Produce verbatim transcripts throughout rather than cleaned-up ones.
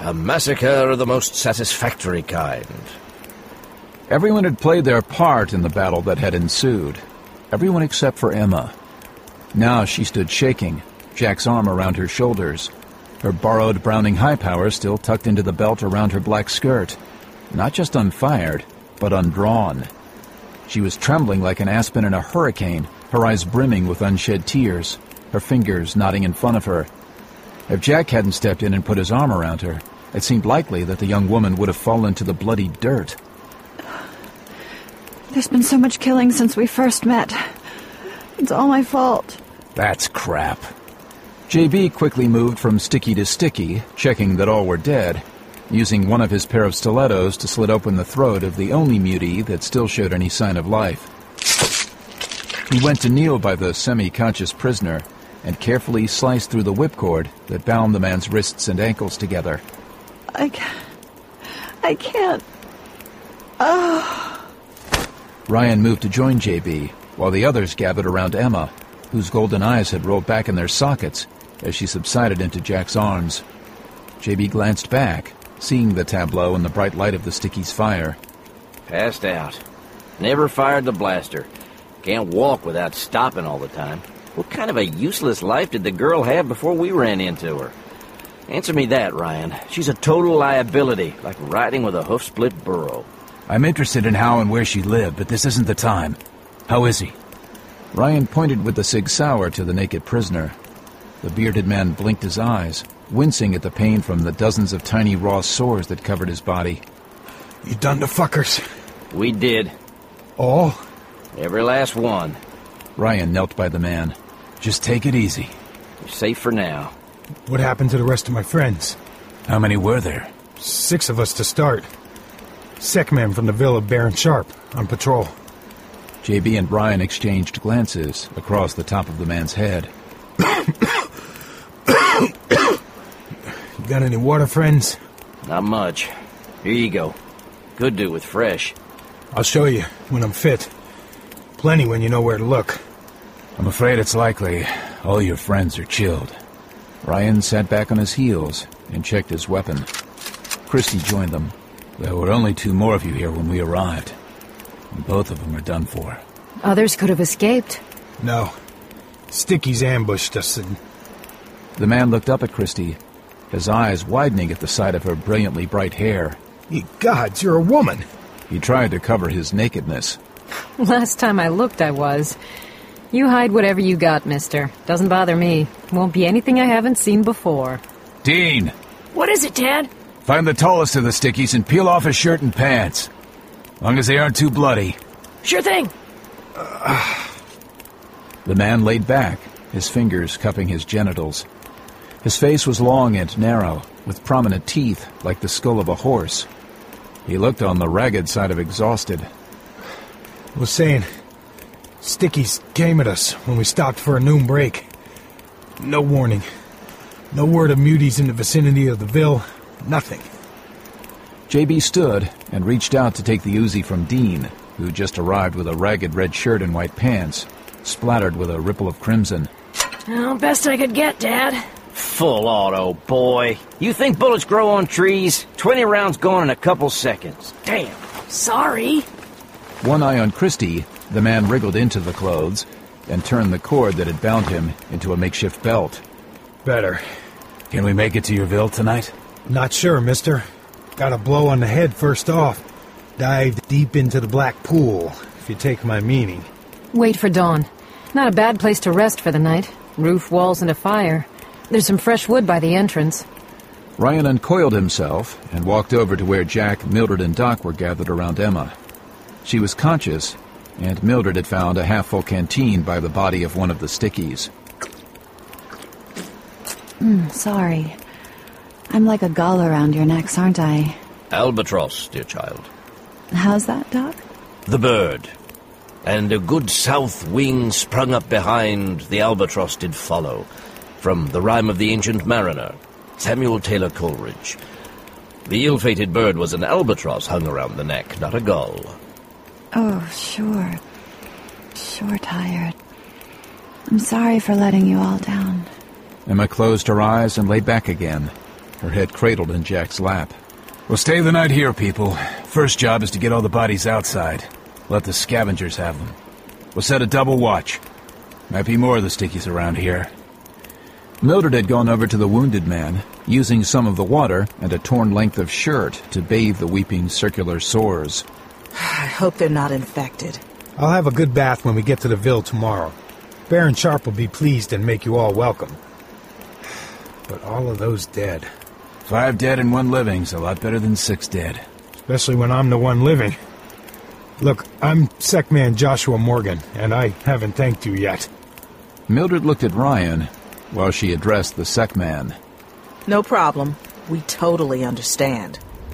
A massacre of the most satisfactory kind. Everyone had played their part in the battle that had ensued. Everyone except for Emma. Now she stood shaking, Jack's arm around her shoulders, her borrowed Browning high-power still tucked into the belt around her black skirt. Not just unfired, but undrawn. She was trembling like an aspen in a hurricane, her eyes brimming with unshed tears, her fingers knotting in front of her. If Jack hadn't stepped in and put his arm around her, it seemed likely that the young woman would have fallen to the bloody dirt. There's been so much killing since we first met. It's all my fault. That's crap. J B quickly moved from sticky to sticky, checking that all were dead, using one of his pair of stilettos to slit open the throat of the only mutie that still showed any sign of life. He went to kneel by the semi-conscious prisoner and carefully sliced through the whipcord that bound the man's wrists and ankles together. I can't... I can't... Oh. Ryan moved to join J B, while the others gathered around Emma, whose golden eyes had rolled back in their sockets as she subsided into Jack's arms. J B glanced back, seeing the tableau in the bright light of the sticky's fire. Passed out. Never fired the blaster. Can't walk without stopping all the time. What kind of a useless life did the girl have before we ran into her? Answer me that, Ryan. She's a total liability, like riding with a hoof-split burro. I'm interested in how and where she lived, but this isn't the time. How is he? Ryan pointed with the Sig Sauer to the naked prisoner. The bearded man blinked his eyes, wincing at the pain from the dozens of tiny raw sores that covered his body. You done the fuckers? We did. All? Every last one. Ryan knelt by the man. Just take it easy. You're safe for now. What happened to the rest of my friends? How many were there? Six of us to start. Secman from the Villa of Baron Sharp, on patrol. J B and Ryan exchanged glances across the top of the man's head. You got any water, friends? Not much. Here you go. Could do with fresh. I'll show you when I'm fit. Plenty when you know where to look. I'm afraid it's likely all your friends are chilled. Ryan sat back on his heels and checked his weapon. Christie joined them. There were only two more of you here when we arrived. And both of them are done for. Others could have escaped. No. Sticky's ambushed us and... The man looked up at Christie, his eyes widening at the sight of her brilliantly bright hair. Ye gods, you're a woman! He tried to cover his nakedness. Last time I looked, I was. You hide whatever you got, mister. Doesn't bother me. Won't be anything I haven't seen before. Dean! What is it, Dad? Find the tallest of the stickies and peel off his shirt and pants. Long as they aren't too bloody. Sure thing. Uh, the man laid back, his fingers cupping his genitals. His face was long and narrow, with prominent teeth like the skull of a horse. He looked on the ragged side of exhausted. I was saying, Stickies came at us when we stopped for a noon break. No warning. No word of muties in the vicinity of the Ville. Nothing. J B stood and reached out to take the Uzi from Dean, who just arrived with a ragged red shirt and white pants, splattered with a ripple of crimson. Oh, best I could get, Dad. Full auto, boy. You think bullets grow on trees? Twenty rounds gone in a couple seconds. Damn. Sorry. One eye on Christie, the man wriggled into the clothes and turned the cord that had bound him into a makeshift belt. Better. Can we make it to your Ville tonight? Not sure, mister. Got a blow on the head first off. Dived deep into the black pool, if you take my meaning. Wait for dawn. Not a bad place to rest for the night. Roof, walls, and a fire. There's some fresh wood by the entrance. Ryan uncoiled himself and walked over to where Jack, Mildred, and Doc were gathered around Emma. She was conscious, and Mildred had found a half-full canteen by the body of one of the stickies. Mm, sorry. I'm like a gull around your necks, aren't I? Albatross, dear child. How's that, Doc? The bird. And a good south wing sprung up behind, the albatross did follow. From the rhyme of the ancient mariner, Samuel Taylor Coleridge. The ill-fated bird was an albatross hung around the neck, not a gull. Oh, sure. Sure tired. I'm sorry for letting you all down. Emma closed her eyes and lay back again. her head cradled in Jack's lap. We'll stay the night here, people. First job is to get all the bodies outside. Let the scavengers have them. We'll set a double watch. Might be more of the Stickies around here. Mildred had gone over to the wounded man, using some of the water and a torn length of shirt to bathe the weeping circular sores. I hope they're not infected. I'll have a good bath when we get to the Ville tomorrow. Baron Sharp will be pleased and make you all welcome. But all of those dead. Five dead and one living's a lot better than six dead. Especially when I'm the one living. Look, I'm Secman Joshua Morgan, and I haven't thanked you yet. Mildred looked at Ryan while she addressed the Sec Man. No problem. We totally understand.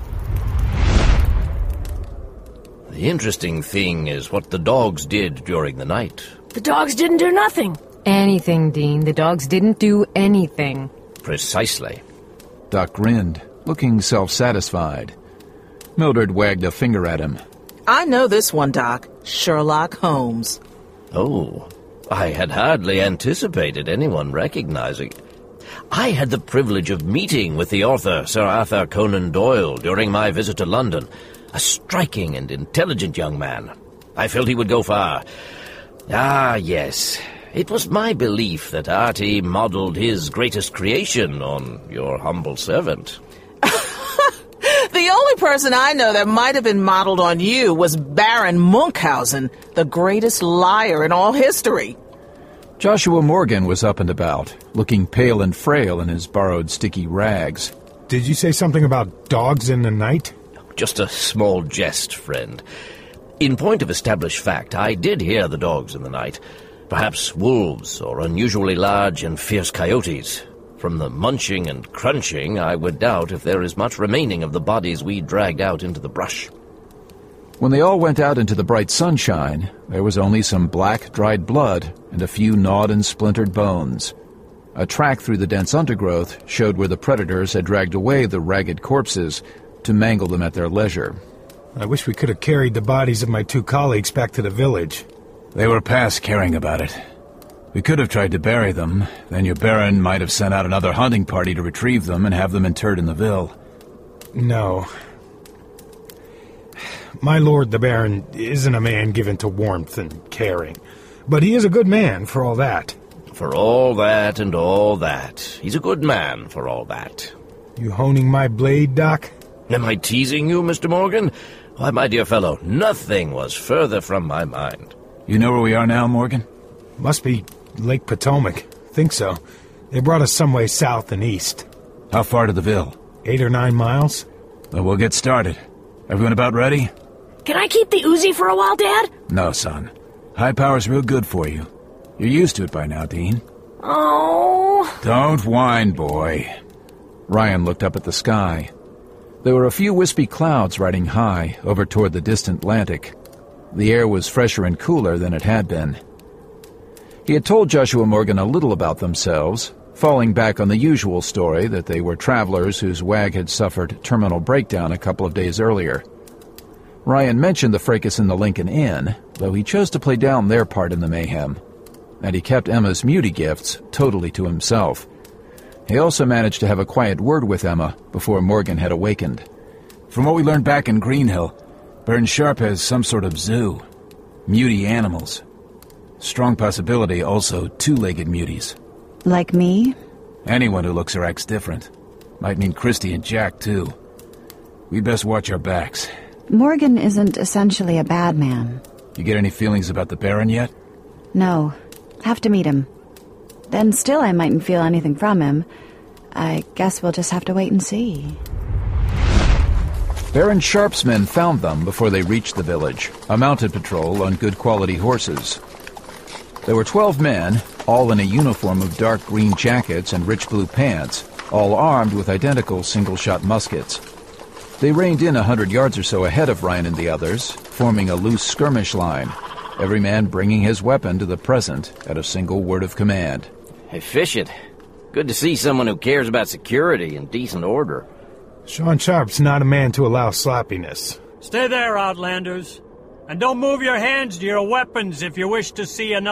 The interesting thing is what the dogs did during the night. The dogs didn't do nothing. Anything, Dean. The dogs didn't do anything. Precisely. Doc grinned, looking self-satisfied. Mildred wagged a finger at him. I know this one, Doc. Sherlock Holmes. Oh, I had hardly anticipated anyone recognizing it. I had the privilege of meeting with the author, Sir Arthur Conan Doyle, during my visit to London. A striking and intelligent young man. I felt he would go far. Ah, yes. It was my belief that Artie modeled his greatest creation on your humble servant. The only person I know that might have been modeled on you was Baron Munchausen, the greatest liar in all history. Joshua Morgan was up and about, looking pale and frail in his borrowed sticky rags. Did you say something about dogs in the night? Just a small jest, friend. In point of established fact, I did hear the dogs in the night. Perhaps wolves or unusually large and fierce coyotes. From the munching and crunching, I would doubt if there is much remaining of the bodies we dragged out into the brush. When they all went out into the bright sunshine, there was only some black, dried blood and a few gnawed and splintered bones. A track through the dense undergrowth showed where the predators had dragged away the ragged corpses to mangle them at their leisure. I wish we could have carried the bodies of my two colleagues back to the village. They were past caring about it. We could have tried to bury them, then your Baron might have sent out another hunting party to retrieve them and have them interred in the Ville. No. My lord the Baron isn't a man given to warmth and caring, but he is a good man for all that. For all that and all that. He's a good man for all that. You honing my blade, Doc? Am I teasing you, Mister Morgan? Why, my dear fellow, nothing was further from my mind. You know where we are now, Morgan? Must be Lake Potomac. Think so. They brought us some way south and east. How far to the Ville? Eight or nine miles. Well, we'll get started. Everyone about ready? Can I keep the Uzi for a while, Dad? No, son. High power's real good for you. You're used to it by now, Dean. Oh. Don't whine, boy. Ryan looked up at the sky. There were a few wispy clouds riding high over toward the distant Atlantic. The air was fresher and cooler than it had been. He had told Joshua Morgan a little about themselves, falling back on the usual story that they were travelers whose wag had suffered terminal breakdown a couple of days earlier. Ryan mentioned the fracas in the Lincoln Inn, though he chose to play down their part in the mayhem, and he kept Emma's muty gifts totally to himself. He also managed to have a quiet word with Emma before Morgan had awakened. From what we learned back in Greenhill, Baron Sharp has some sort of zoo. Muty animals. Strong possibility also two-legged muties. Like me? Anyone who looks or acts different. Might mean Christy and Jack, too. We'd best watch our backs. Morgan isn't essentially a bad man. You get any feelings about the Baron yet? No. Have to meet him. Then still I mightn't feel anything from him. I guess we'll just have to wait and see. Baron Sharp's men found them before they reached the village, a mounted patrol on good-quality horses. There were twelve men, all in a uniform of dark green jackets and rich blue pants, all armed with identical single-shot muskets. They reined in a hundred yards or so ahead of Ryan and the others, forming a loose skirmish line, every man bringing his weapon to the present at a single word of command. Efficient. Good to see someone who cares about security and decent order. Sean Sharp's not a man to allow sloppiness. Stay there, Outlanders. And don't move your hands to your weapons if you wish to see another.